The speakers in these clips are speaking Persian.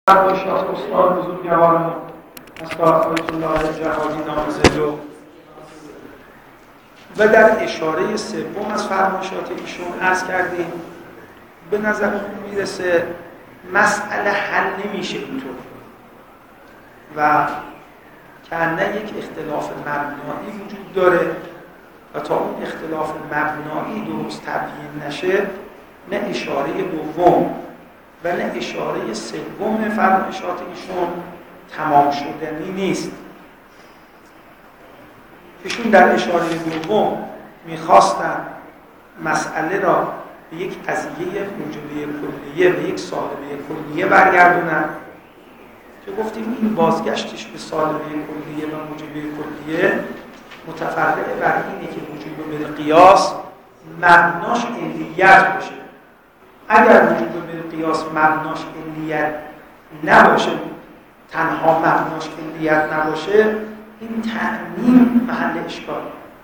فرمایشات استاد بزرگوارمون استاد آیت الله جهادی نامزلو و در اشاره سوم از فرمایشات ایشون عرض کردیم به نظر میرسه مسئله حل نمیشه اینطور و کنه یک اختلاف مبنایی وجود داره و تا اون اختلاف مبنایی درست تبیین نشه نه اشاره دوم و نه اشاره سوم فرمایشات ایشون تمام شدنی نیست. ایشون در اشاره دوم میخواستن مسئله را به یک قضیه موجبه کلیه به یک سالبه کلیه برگردونن که گفتیم این بازگشتش به سالبه کلیه و موجبه کلیه متفرع بر اینه که وجوب بالقیاس مبناش علیت باشه. اگر وجوب بالقیاس مبناش علیت نباشه، تنها مبناش علیت نباشه، این تعمیم محل اشکال.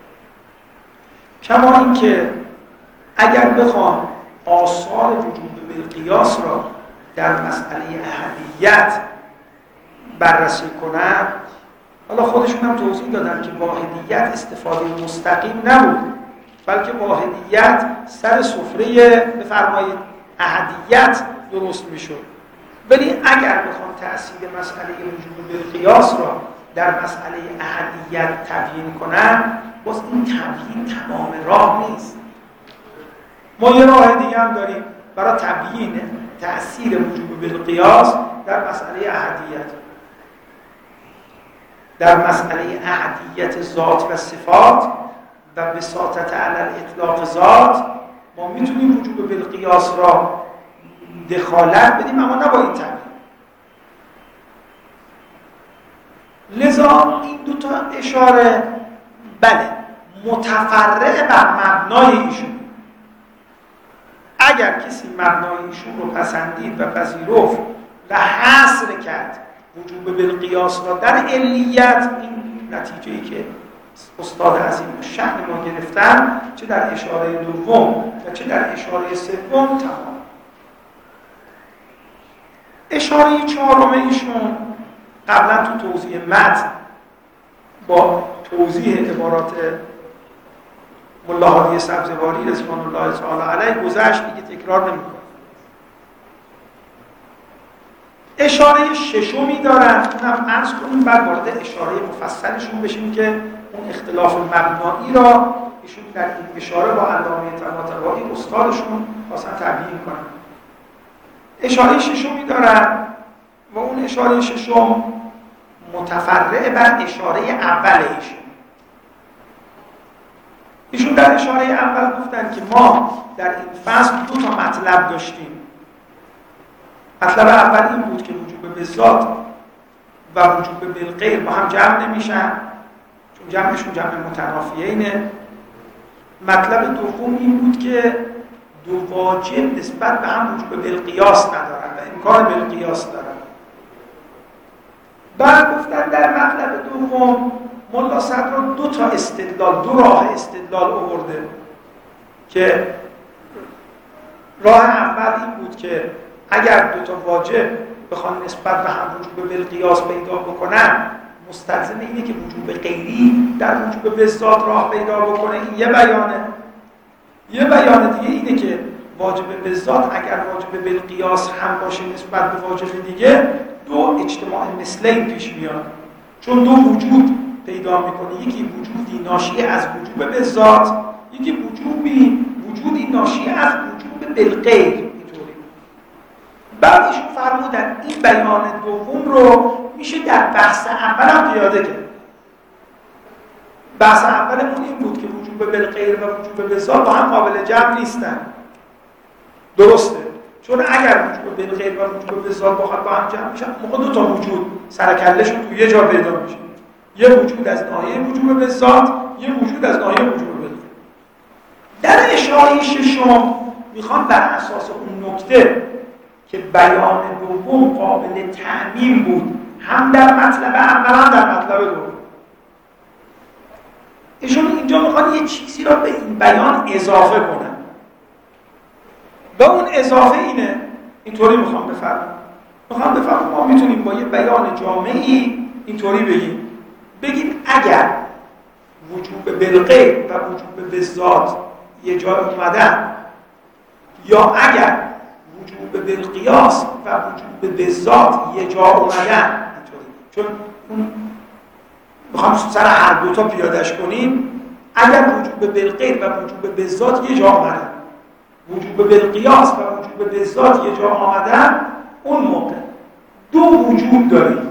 کما اینکه اگر بخوام آثار وجوب بالقیاس را در مسئله احدیت بررسی کنم، حالا خودشون هم توضیح دادن که واحدیت استفاده مستقیم نبود، بلکه واحدیت سر سفره بفرمایید احدیت درست میشد. ولی اگر بخوام تأثیر مسئله وجوب بالقیاس را در مسئله احدیت تبیین کنم، باز این تبیین تمام راه نیست. ما یه راه دیگه هم داریم برای تبیین تأثیر وجوب بالقیاس در مسئله احدیت. در مسئله احدیت ذات و صفات و بساطت علی الاطلاق ذات ما میتونیم وجوب بالقیاس را دخالت بدیم، اما نه با این تبیین. لذا این دوتا اشاره بله متفرع بر مبنای ایشون. اگر کسی مبنای ایشون رو پسندید و پذیرفت و حصر کرد وجوب بالقیاس را در علیت، این نتیجه‌ای که استاد عظیم شأن ما گرفتن چه در اشاره دوم و چه در اشاره سوم تمام. اشاره چهارم ایشون قبلا تو توضیح متن با توضیح عبارات ملا هادی سبزواری رضوان الله تعالی علیه گذشت، دیگه تکرار نمی‌کنم. اشاره ششمی دارن، اونم عرض کنیم بعد وارد اشاره مفصلشون بشیم که اون اختلاف مبنایی را ایشون در این اشاره با علامه طباطبایی استادشون خواستن تبیین کنن. اشاره ششمی دارن و اون اشاره ششم متفرع بر اشاره اول ایشون در اشاره اول گفتن که ما در این فصل دو تا مطلب داشتیم. مطلب اول این بود که وجوب بالذات و وجوب بالغیر با هم جمع نمیشن چون جمعشون جمع متنافیینه. مطلب دوم این بود که دو واجب نسبت به هم وجوب بالقیاس ندارن و امکان بالقیاس دارن. بعد گفتن در مطلب دوم ملا صدر دو تا استدلال، دو راه استدلال آورده که راه اول این بود که اگر دو تا واجب بخوان نسبت به هم وجوب بالقیاس پیدا بکنن، مستلزم اینه که وجوب غیری در وجوب بالذات راه پیدا بکنه. این یه بیانه. یه بیان دیگه اینه که واجب بالذات اگر واجب بالقیاس هم باشه نسبت به واجب دیگه، دو اجتماع مثلین پیش میاد، چون دو وجود پیدا میکنه، یکی وجودی ناشی از وجوب بالذات، یکی وجودی ناشی از وجوب بالغیر. بعد ایشون فرمودن این بیان دوم رو میشه در بحث اول هم پیاده کرد. بحث اولمون این بود که وجوب بالغیر و وجوب بالذات با هم قابل جمع نیستن. درسته، چون اگر وجوب بالغیر و وجوب بالذات با هم جمع میشن، موقع دو تا وجود سرکلهشون تو یه جا پیدا میشه. یه وجود از ناحیه وجوب بالذات، یه وجود از ناحیه وجوب بالغیر. در اشاره ششم میخوام بر اساس اون نکته که بیان دوم قابل تعمیم بود هم در مطلب اول هم در مطلب دوم، ایشون اینجا میخوان یه چیزی را به این بیان اضافه کنن و اون اضافه اینه، اینطوری میخوام بفرمایم میخوام بفهمم ما میتونیم با یه بیان جامعی اینطوری بگیم اگر وجوب بالغیب و وجوب بالذات یه جا اومدن، یا اگر وجوب بالقیاس و وجوب بالذات یه جا اومدن، چون اون میخوام سر هر دوتا پیادش کنیم. اگر وجوب بالغیب و وجوب بالذات یه جا اومدن، وجوب بالقیاس و وجوب بالذات یه جا آمدن، اون موقع دو وجود داریم.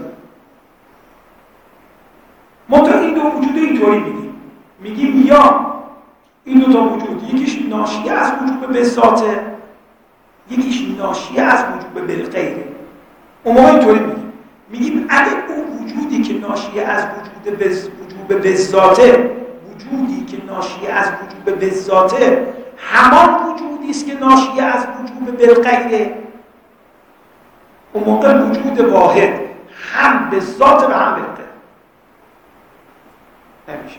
منتها این دو وجود اینطوری میگیم یا این دو تا وجود یکیش ناشی از وجوب بالذاته، یکیش ناشی از وجوب بالغیبه. اون موقع اینطوری میگیم اگه اون وجودی که ناشی از وجوب بالذاته، وجودی که ناشی از وجوب بالذاته همان وجودی است که ناشی از وجوب بالغیره، اون موقع وجود واحد هم به ذات و هم بالغیب نمیشه.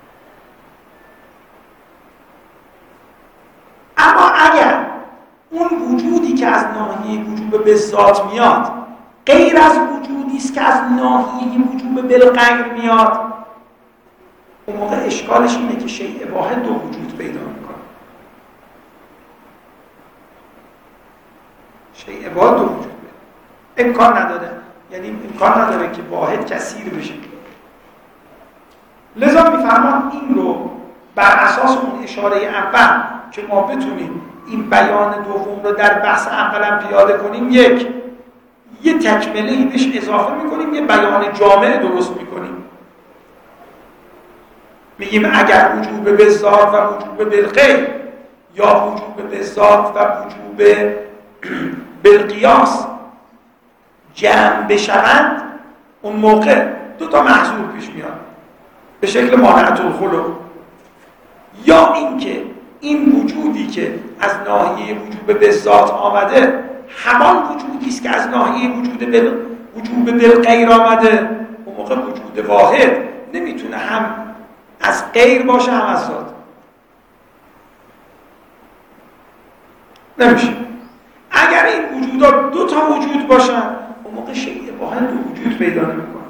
اما اگر اون وجودی که از ناحیه وجوب بالذات میاد غیر از وجودی است که از ناحیه وجوب بالغیب میاد، اون موقع اشکالش اینه که شیء واحد دو وجود پیدا میکنه. شیء واحد دو وجود امکان نداره، یعنی امکان نداره که واحد کثیر بشه. لذا میفرمان این رو بر اساس اون اشاره اول که ما بتونیم این بیان دوم رو در بحث اولم پیاده کنیم، یه تکمله‌ای بهش اضافه میکنیم، یه بیان جامع درست میکنیم. میگیم اگر وجوب بالذات و وجوب بالغیب یا وجوب بالذات و وجوب بالقیاس جمع بشوند، اون موقع دو تا محذور پیش میاد به شکل مانعة الخلو، یا اینکه این وجودی که از ناحیه وجوب بالذات آمده همان وجودی است که از ناحیه وجوب بالغیر آمده، اون موقع وجود واحد نمیتونه هم از غیر باشه هم از ذات، نمیشه. اگر این وجودات دو تا وجود باشن، اون موقع شیء واحد دو وجود پیدا نمیکنه.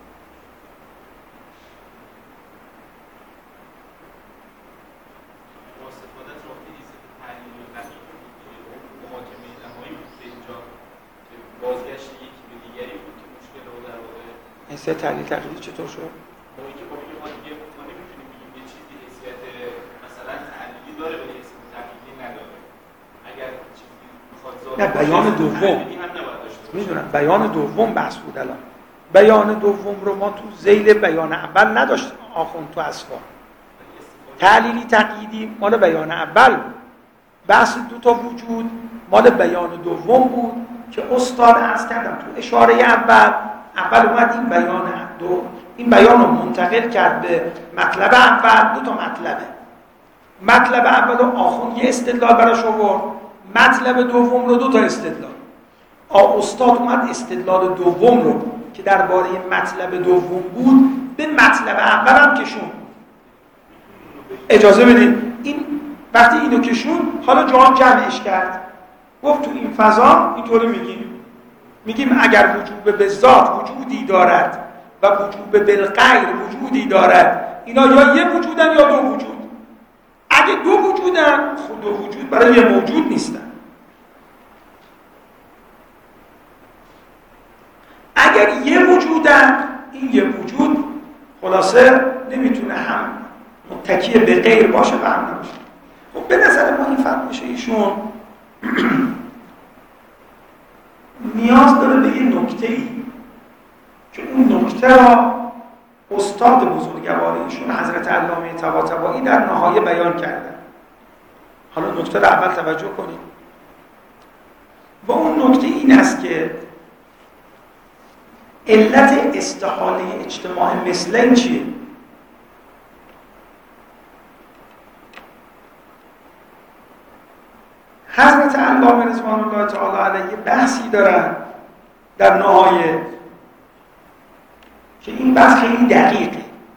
این سه تحلیل تقلیدی چطور شد؟ موقعی که ما نمیتونیم بگیم یه چیزی حیثیت مثلا تعلیلی داره ولی اسم تقلیدی نداره. اگر چیزی بخواد نه، بیان دوم میدونم، بیان دوم بحث بود. الان بیان دوم رو ما تو ذیل بیان اول نداشتیم. آخوند تو اصفار تعلیلی تقییدی مال بیان اول، بحث دو تا وجود مال بیان دوم بود که استاد عرض کردم تو اشاره اول اومد این بیان رو منتقل کرد به مطلب اول. دو تا مطلب اول رو آخوند یه استدلال براش آورد، مطلب دوم رو دو تا استدلال. استاد اومد استدلال دوم رو که درباره مطلب دوم بود به مطلب اول هم کشون. اجازه بدید این وقتی اینو کشون حالا جمعش کرد، گفت تو این فضا اینطوری میگیم اگر وجوب بالذات وجودی دارد و وجوب بالغیر وجودی دارد، اینا یا یه وجودن یا دو وجود. اگه دو وجودن، خود دو وجود برای یه موجود نیستن. اگر یه وجودن، این یه وجود خلاصه نمیتونه هم متکی به غیر باشه و هم نباشه. خب به نظر ما این فرمایش ایشون نیاز داره به یه نکته‌ای که اون نکته را استاد بزرگوار ایشون حضرت علامه طباطبایی در نهایه بیان کردن. حالا نکته را اول توجه کنید. و اون نکته این است که علت استحاله اجتماع مثلین چیه؟ حضرت علامه رضوان الله تعالی علیه بحثی دارن در نهایه که این بحث خیلی دقیقه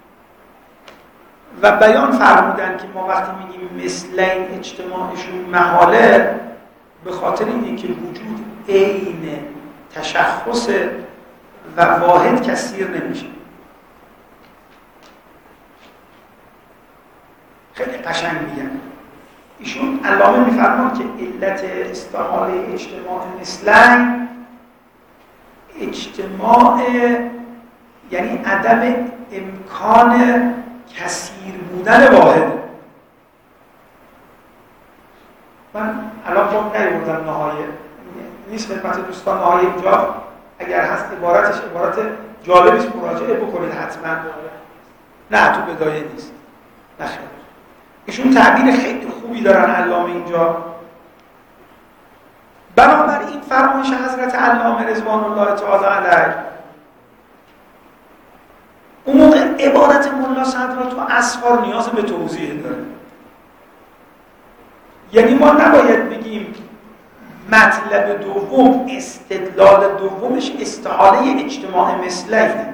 و بیان فرمودن که ما وقتی میگیم مثلین اجتماعشون محاله به خاطر اینه که وجود عین تشخص و واحد کثیر نمیشه. خیلی قشنگ میگن ایشون. علامه میفرمان که علت استعاره اجتماع مثلین اجتماع یعنی عدم امکان کثیر بودن واحد. من الان جا نیاوردم نهایه نیست خدمت دوستان، نهایه اینجا اگر هست عبارتش عبارت جالبیست مراجعه بکنید حتما. نه تو بدایه نیست. نخیر. ایشون تعبیر خیلی خوبی دارن علامه اینجا. بنابراین فرمایش حضرت علامه رضوان الله تعالی علیه اون موقع عبارت ملا صدرا تو اسفار نیاز به توضیح داره. یعنی ما نباید بگیم مطلب دوم استدلال دومش استعاره اجتماع مثلینه.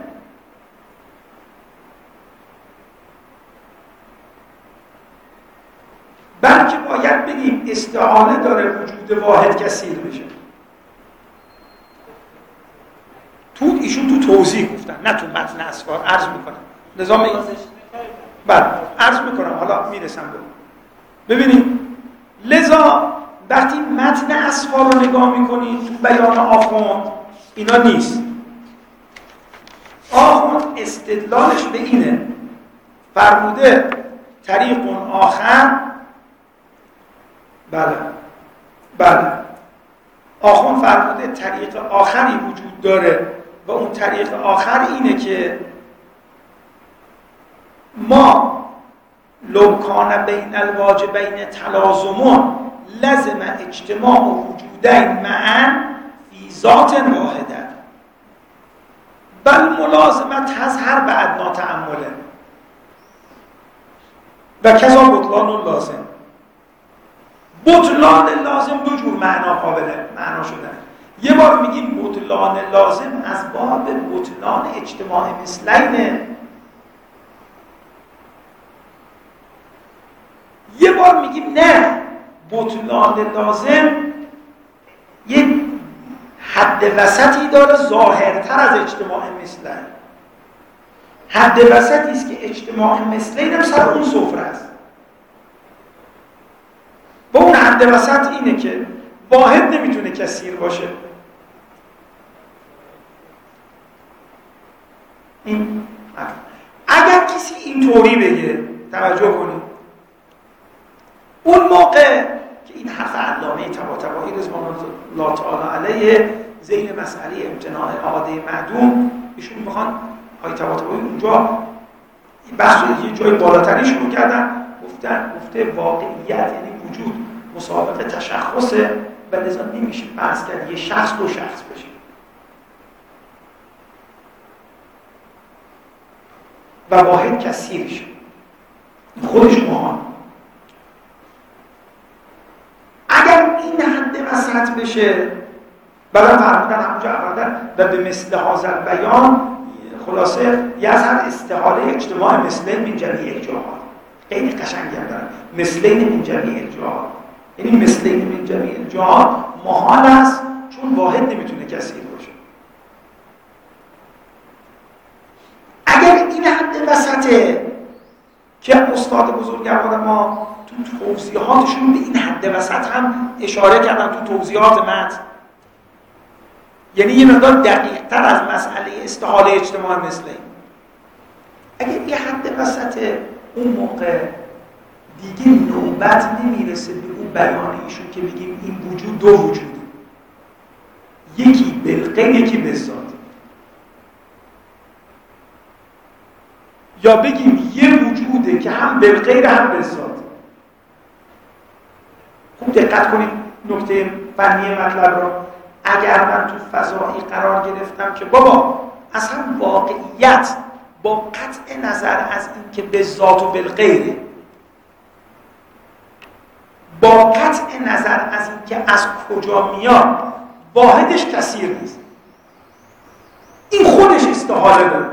بلکه باید بگیم استعاره داره وجود واحد کثیر بشه. ایشون تو توضیح گفتن نه تو متن اسفار. عرض میکنم نظام بله عرض میکنم حالا میرسم به ببینید. لذا وقتی متن اسفار رو نگاه میکنید تو بیان آخوند اینا نیست. آخوند استدلالش به اینه فرموده طریق آخر. بله آخوند فرموده طریق آخری وجود داره و اون طریق آخر اینه که ما لو کان بین الواجبین تلازمون لزم اجتماع وجودین معا فی ذات واحده بل ملازمت تظهر بعد ناتعمله و کذا بطلان لازم. بطلان لازم دو جور معنا شدن. یه بار میگیم بطلان لازم از باب بطلان اجتماع مثلینه، یه بار میگیم نه بطلان لازم یه حد وسطی داره ظاهرتر از اجتماع مثلین. حد وسطی است که اجتماع مثلین هم سر اون سفره است. با اون حد وسط اینه که واحد نمیتونه کثیر باشه. این اگر کسی اینطوری بگه توجه کنید اون موقع که این حرف علامه طباطبایی رضوان الله تعالی علیه ذیل مسئله امتناع عاده معدوم ایشون میخوان های طباطبایی اونجا بحث یه جای بالاتری شروع کردن گفته واقعیت یعنی وجود مسابقه تشخصه و لذا نمیشه بحث کرد یه شخص دو شخص بشه. و واحد کثیر شه خودش مهان. اگر این حد وسط بشه بعدا فرمودن همونجا اقردن و به مثل حاضر بیان خلاصه یزهد استحاله اجتماع مثلین من جمعی الجهات. خیلی قشنگی هم دارن مثلین من جمعی الجهات، یعنی مثلین من جمعی الجهات محال است چون واحد نمیتونه کثیر باشه. اگر این حد وسطه که استاد بزرگوار ما تو توضیحاتشون به این حد وسط هم اشاره کردن تو توضیحات متن، یعنی یه مقدار دقیق تر از مسئله استحاله اجتماع مثلین. اگر یه حد وسطه اون موقع دیگه نوبت نمیرسه به اون بیان ایشون که بگیم این وجود دو وجوده، یکی بالغیر یکی بالذات، یا بگیم یه وجوده که هم بالغیر هم بالذات. خوب دقت کنید نکته فنی مطلب رو. اگر من تو فضایی قرار گرفتم که بابا اصلا واقعیت با قطع نظر از این که بالذات و بالغیره، با قطع نظر از این که از کجا میاد واحدش کثیر نیست، این خودش استحاله داره،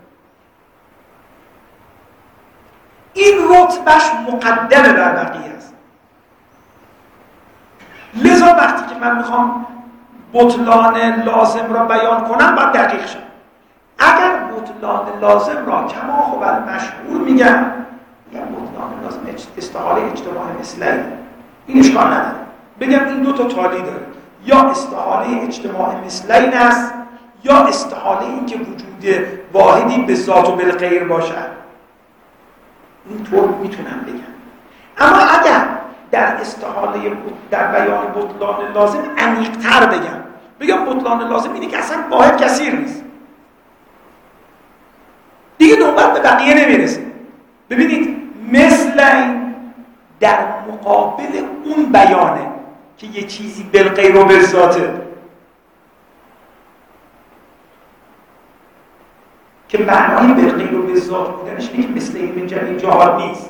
این رتبهش مقدمه بر بقیه است. لذا وقتی که من میخوام بطلان لازم را بیان کنم باید دقیق شد. اگر بطلان لازم را کما هو المشهور میگم بطلان لازم استحاله اجتماع مثلی، این اشکال نداره. بگم این دو تا تالی داره، یا استحاله اجتماع مثلین است یا استحاله این که وجود واحدی به ذات و بالغیر باشد. اینطور میتونم بگم. اما اگر در استحاله در بیان بطلان لازم عمیق‌تر بگم بطلان لازم اینه که اصلا واحد کثیر نیست، دیگه نوبت به بقیه نمیرسه. ببینید مثل این در مقابل اون بیانه که یه چیزی بالغیر و بالذاته، که معنای بالغیر و بالذات بودنش اینه که مثل این من جمعی جهات نیست.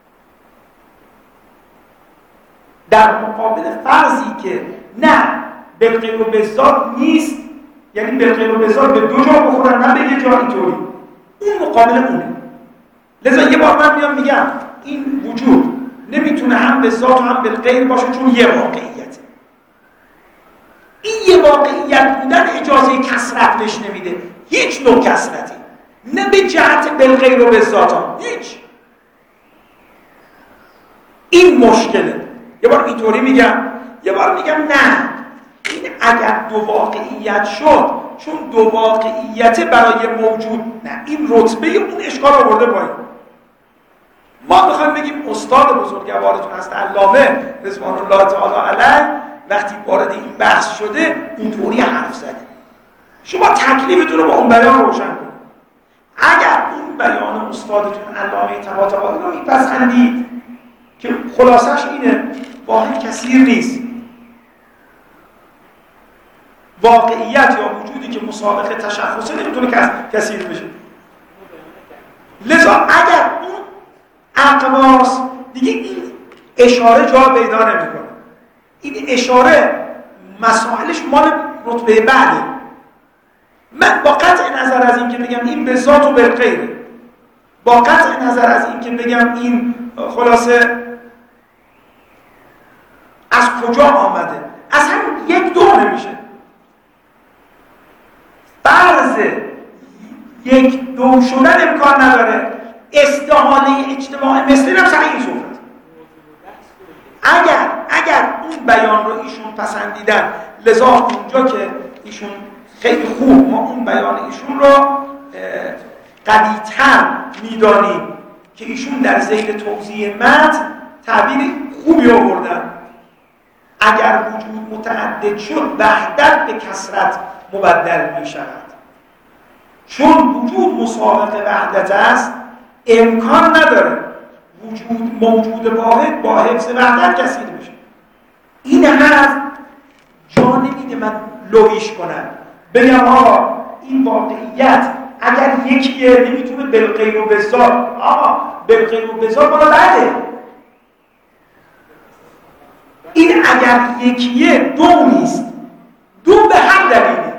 در مقابل فرضی که نه بالغیر و بالذات نیست، یعنی بالغیر و بالذات به دو جا بخورن نه به یه جا، اینطوری اون مقابل اونه. لذا یه بار من میام میگم این وجود نمیتونه هم به ذات و هم بالغیر باشه چون یه واقعیت. این یه واقعیت بودن اجازه کثرت بهش نمیده، هیچ نوع کثرتی، نه به جهت بالغیر و بالذات ها، هیچ. این مشکله. یه بار اینطوری میگم، یه بار میگم نه، این اگر دو واقعیت شد چون دو واقعیت برای موجود، نه این رتبه اون اشکال آورده پایین. ما بخوایم بگیم استاد بزرگوارتون هست علامه رضوان الله تعالی علیه وقتی وارد این بحث شده اینطوری حرف زده، شما تکلیفتون رو با اون بیان روشن کنید. اگر اون بیان استادتون علامه طباطبایی رو میپسندید که خلاصش اینه واحد کثیر نیست، واقعیت یا وجودی که مسابق تشخصه نمیتونه کثیر بشه، لذا اگر اون اقواس دیگه این اشاره جا پیدا نمیکنه. این اشاره مسائلش مال رتبه بعده. من با قطع نظر از این که بگم این به ذات و بالغیره، با قطع نظر از این که بگم این خلاصه از کجا آمده، اصلا یک دو نمیشه. فرض یک دو شدن امکان نداره. استحاله اجتماع مثلی هم سر این صورت. اگر اون بیان رو ایشون پسندیدن، لذا اونجا که ایشون خیلی خوب ما اون بیان ایشون رو قوی‌تر میدانیم که ایشون در ذیل توضیح متن تعبیر خوبی آوردن. اگر وجود متعدد شد وحدت به کثرت مبدل می شود، چون وجود مسابق وحدت است امکان نداره موجود واحد با حفظ وحدت کثیر بشه. این حرف جا نمیده من لویش کنم بگم آقا این واقعیت اگر یکیه نمیتونه بالغیر و بالذات، آقا بالغیر و بالذات بالا بده. این اگر یکیه دو نیست، دو به هر دلیله.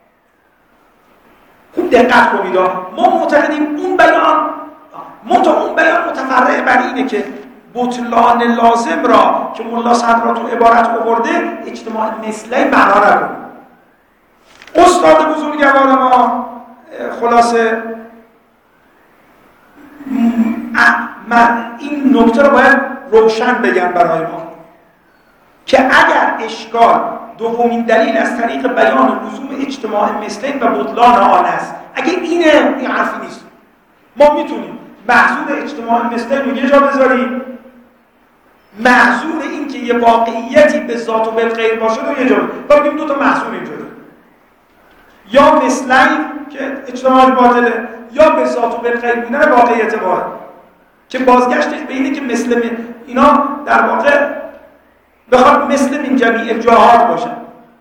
خوب دقت کنید، ما معتقدیم اون بیان متفرع بر اینه که بطلان لازم را که ملا صدرا تو عبارت آورده اجتماع مثلی معنا نکنه. استاد بزرگوار ما خلاصه من این نکته رو باید روشن بگم برای ما که اگر اشکال دومین دلیل از طریق بیان لزوم اجتماع مثلین و بطلان آن است، اگه اینه این حرفی نیست. ما میتونیم محضور اجتماع مثلین رو یه جا بذاریم، محضور این که یه واقعیتی به ذات و بالغیر باشه رو یه جا بگیم. دو تا محضور اینجا داریم، یا مثلین که اجتماع باطله یا به ذات و بالغیر بودن واقعیت واحد که بازگشتش به اینه که مثل اینا در واقع بخواد مثل من جمیع جهات باشه.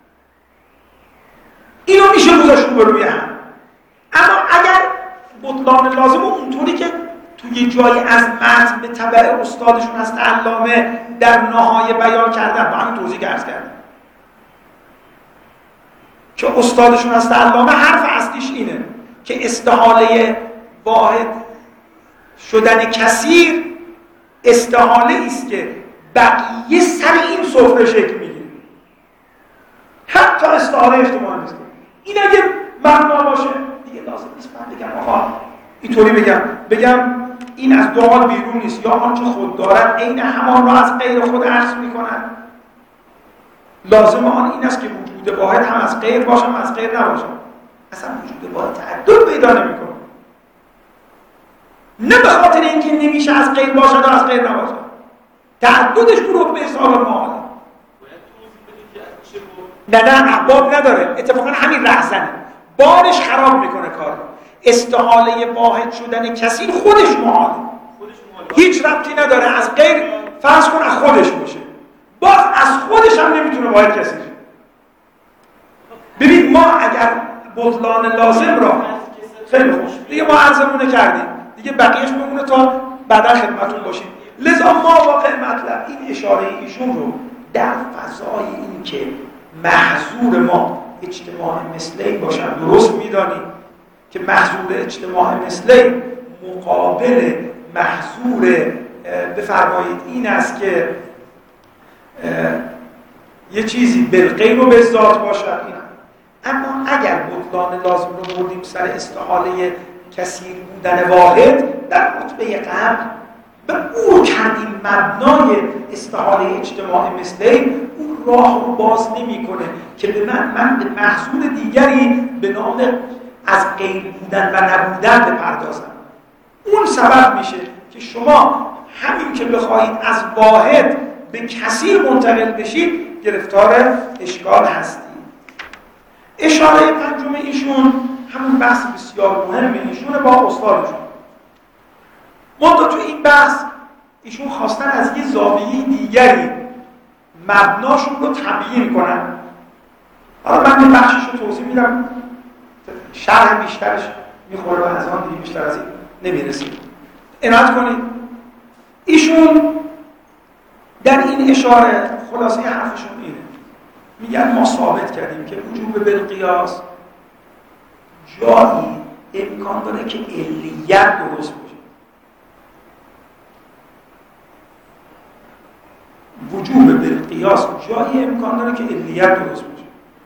اینو میشه گذاشت روی هم. اما اگر بطلان لازم اونطوری که توی جایی از متن به تبع استادشون هست علامه در نهایه بیان کردن، با همین توضیح عرض کردم که استادشون هست علامه حرف اصلیش اینه که استحاله واحد شدن کثیر استحاله است که بقیه سر این سفره شکل میگیره. حتی استعاره اجتماعی نیست. این اگه مبنا باشه دیگه لازم نیست من بگم آقا اینطوری بگم این از دعا بیرون نیست یا آنچه خود دارد عین همان را از غیر خود عکس میکنند. لازم آن این است که وجود واحد هم از غیر باشه هم از غیر نباشه. اصلا وجود واحد تعدد پیدا نمیکنه، نه به خاطر اینکه نمیشه از غیر باشه یا از غیر نباشه، تعددش تو رتبه حساب معامله. نه ابواب نداره. اتفاقا همین رهزنه بارش خراب میکنه کار. استحاله واحد شدن کسی خودش محاله، هیچ ربطی نداره از غیر فرض کن از خودش باشه، باز از خودش هم نمیتونه واحد کسی شه. ببین ما اگر بطلان لازم را خیلی خوش دیگه ما عرضمونه کردیم دیگه بقیهش بمونه تا بعدا خدمتون باشیم. لذا ما واقع مطلب این اشاره ایشون رو در فضای این که محظور ما اجتماع مثلی باشن درست میدانیم که محظور اجتماع مثلی مقابل محظور بفرمایید این است که یه چیزی بالغیب و بالذات باشد. اما اگر بطلان لازم رو بردیم سر استحاله کثیر بودن واحد در رتبه قبل به او کردیم مبنای استحاله اجتماع مثلی، اون راه رو باز نمی کنه که به من به محصول دیگری به نام از غیر بودن و نبودن بپردازم. اون سبب میشه که شما همین که بخواهید از واحد به کثیر منتقل بشید گرفتار اشکال هستید. اشاره پنجم ایشون همون بحث بسیار مهم ایشونه با استادشون. منتها تو این بحث ایشون خواستن از یه زاویه دیگری مبناشون رو تبیین کنن. حالا من یه بخشش رو توضیح میدم، شرح بیشترش میخوره و از آن دیگه بیشتر از این نمیرسید. عنایت کنید. ایشون در این اشاره خلاصه حرفشون اینه، میگن ما ثابت کردیم که وجوب بالقیاس جایی امکان داره که علیت درست باشه. وجوب بالقیاس جایی امکان داره که علیت درست باشه.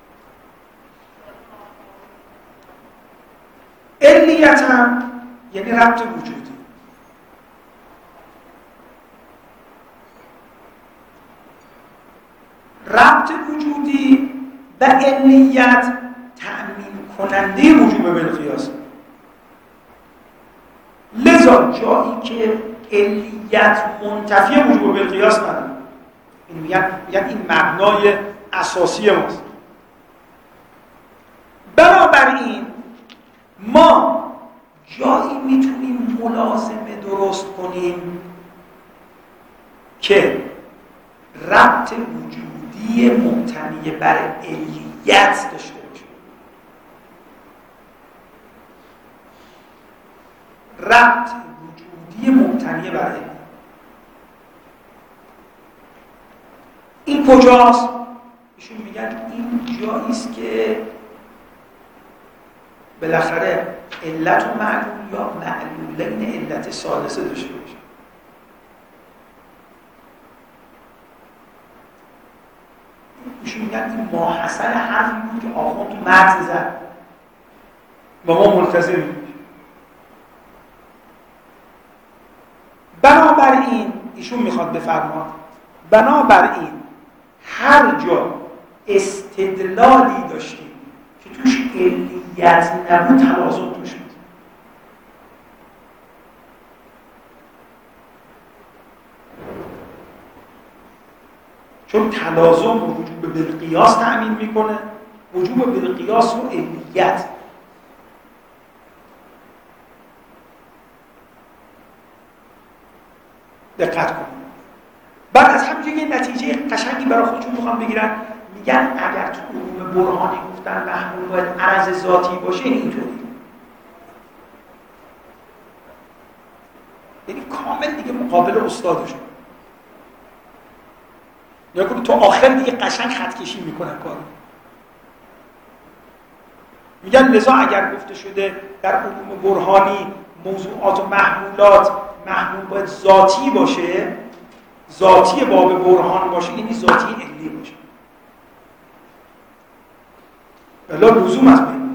علیت هم یعنی ربط وجودی. ربط وجودی و علیت تأمین کننده وجوب بالقیاس. لذا جایی که علیت منتفی وجوب بالقیاس نداره، میگن این مبنای اساسی ماست. بنابراین ما جایی میتونیم ملازمه درست کنیم که ربط وجودی مبتنی بر علیت داشته باشه. ربط وجودی مبتنی بر علیت. این کجاست؟ ایشون میگن این جاییست که بالاخره علت و معلول یا معلولین علت ثالثه داشته باشه. ایشون میگن این ماحصل حرفی بود که آخوند تو متن زد و ما ملتزمیم. بنابراین ایشون میخواد بفرماد بنابراین هر جا استدلالی داشتیم که توش علیت نبود تلازم توش بود. چون تلازم وجوب بالقیاس تأمین میکنه، وجوب بالقیاس و علیت. دقت کنید. بعد از همینجا یه نتیجه قشنگی برای خودشون میخوام بگیرن، میگن اگر تو علوم برهانی گفتن محمول باید عرض ذاتی باشه اینطوری، یعنی کامل دیگه مقابل استادشون. یا کنید تو آخر دیگه قشنگ خط کشی میکنن کارو. میگن لذا اگر گفته شده در علوم برهانی موضوعات و محمولات محمول باید ذاتی باشه، ذاتی باب برهان باشه، یعنی ذاتی علی باشه. الا لزوم از بین.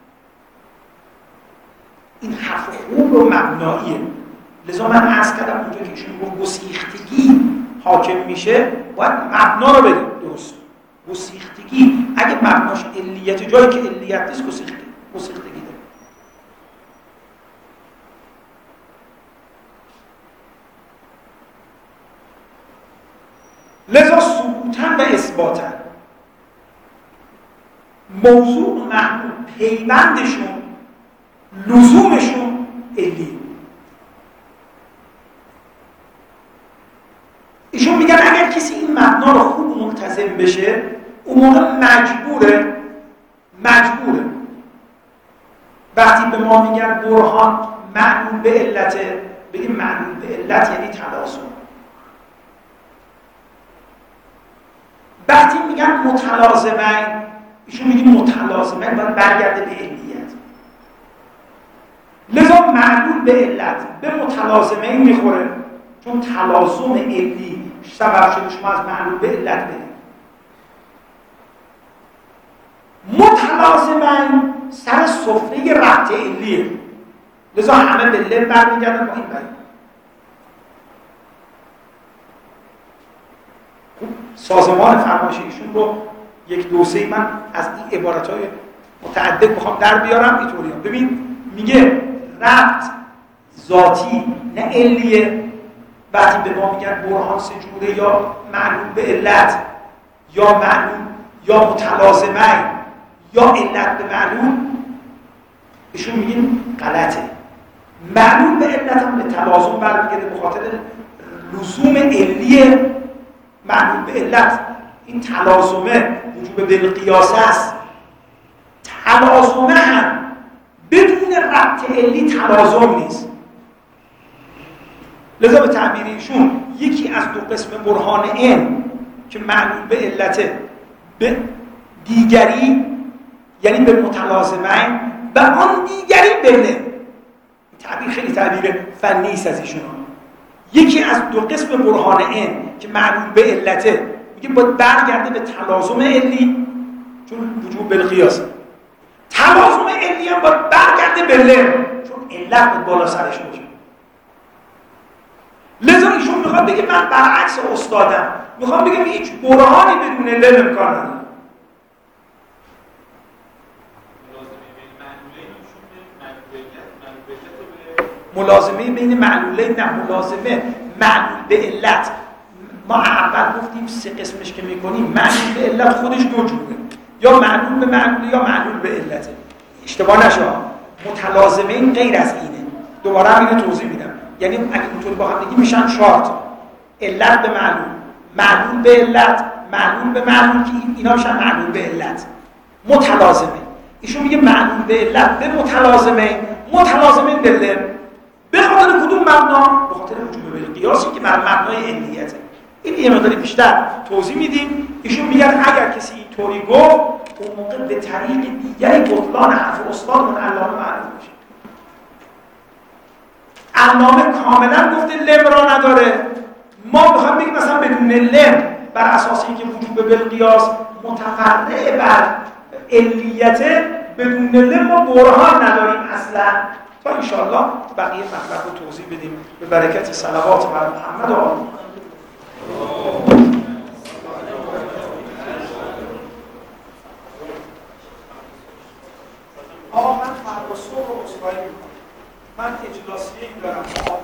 این حرف خوب و مبناییه. لذا من عرض کردم اونجا که ایشون گفت گسیختگی حاکم میشه، باید مبنا رو بدیم درست. گسیختگی اگه مبناش علیت، جایی که علیت نیست گسیختگی داره. لذا ثبوتاً و اثباتاً موضوع و محمول پیوندشون، لزومشون علیه. ایشون میگن اگر کسی این مبنا رو خوب ملتزم بشه، اون موقع مجبوره وقتی به ما میگن برهان معلول به علته، بگیم معلول به علت یعنی تلازم. وقتی میگن متلازمه، ایشون میگه متلازمه باید برگرده به علیت. لذا معلول به علت به متلازمه میخوره، چون تلازم علی سبب شده شما از معلول به علت بدید. متلازمه سر سفره ربط علیه، لذا همه به لب برمیگردن با این برید. سازمان فرمایش ایشون رو یک دوسه من از این عبارتهای متعدد میخوام در بیارم اینطوری. ببین میگه ربط ذاتی نه علیه. وقتی به ما میگن برهان سجوره یا معلول به علت یا معلول یا متلازمه یا علت به معلول، ایشون میگن غلطه. معلول به علت هم به تلازم برمیگرده به خاطر لزوم علی معلول به علت. این تلازمه وجوب بالقیاس است. تلازمه هم بدون ربط علی تلازم نیست. لذا به تعبیر ایشون یکی از دو قسم برهان این که معلول به علته به دیگری یعنی به متلازمه و آن دیگری بله. تعبیر خیلی تعبیر فنی است از ایشون. یکی از دو قسم برهان این که معلول به علته میگه باید برگرده به تلازم علی چون وجوب بالقیاس. تلازم علی هم باید برگرده به له چون علت بود بالا سرش باشه. لذا ایشون میخواد بگه من برعکس استادم، میخوام بگم هیچ برهانی بدون له امکان نداره. ملازمه بین معلولین نه، ملازمه معلول به علت. ما اول گفتیم سه قسمش که میکنیم معلول به علت خودش دو جوره، یا معلول به معلول یا معلول به علت. اشتباه نشه، متلازمین غیر از اینه. دوباره هم اینو توضیح میدم. یعنی اگه اینطور با هم بگیم میشن چهار تا: علت به معلول، معلول به علت، معلول به معلول که اینا میشن معلول به علت. متلازمه ایشون میگه معلول به علت به متلازمه به به خاطر کدوم مبنا؟ به خاطر وجوب بالقیاسی که مبنای علیته. این یه مقدار بیشتر توضیح میدیم. ایشون میگن اگر کسی اینطوری گفت اون موقع به طریق دیگری بطلان حرف استادمون علامه معلوم میشه. علامه کاملا گفته لم را نداره. ما میخوایم بگیم مثلا بدون لم بر اساس اینکه وجوب بالقیاس متفرع بر علیته، بدون لم ما برهان نداریم اصلا. تا انشاءالله بقیه مطلب رو توضیح بدیم به برکت صلوات بر محمد و آل. آقا من فردا صبح رو اصلاحی میکنم. من اجلاسیه دارم.